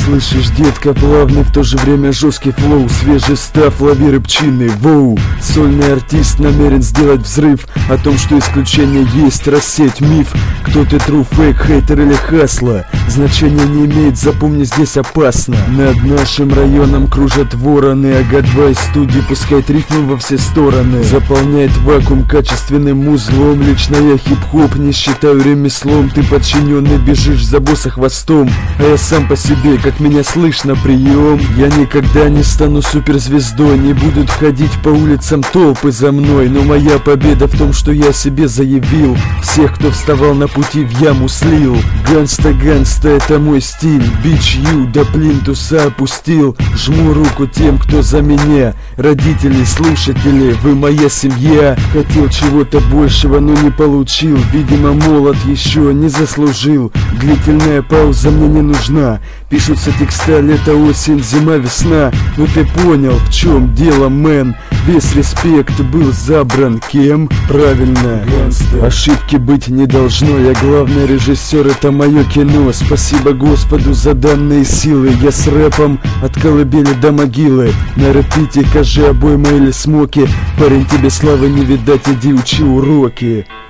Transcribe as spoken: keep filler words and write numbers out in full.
слышишь, детка, плавный, в то же время жесткий флоу, свежий став, лови рыбчины, воу. Сольный артист намерен сделать взрыв, о том, что исключение есть, рассеять миф. Кто ты, true, fake, хейтер или хасла, значения не имеет, запомни, здесь опасно. Над нашим районом кружат вороны, ага два из студии пускает ритм во все стороны, заполняет вакуум качественным узлом. Лично я хип-хоп не считаю ремеслом, ты подчиненный, бежишь за босса хвостом, а я сам по себе, как меня слышно, прием. Я никогда не стану суперзвездой, не будут ходить по улицам толпы за мной, но моя победа в том, что я себе заявил, всех, кто вставал на пути, в яму слил. Ганста-ганста, это мой стиль, бич ю до плинтуса опустил. Жму руку тем, кто за меня, родители, слушатели, вы моя семья. Хотел чего-то большего, но не получил, видимо, молод еще не заслужил. Длительная пауза мне не нужна, пишутся текста лето, осень, зима, весна. Ну ты понял, в чем дело, мэн. Весь респект был забран кем? Правильно, ошибки быть не должно. Я главный режиссер, это мое кино. Спасибо Господу за данные силы. Я с рэпом от колыбели до могилы. На рэпите, кажи обойма или смоки. Парень, тебе славы не видать, иди учи уроки.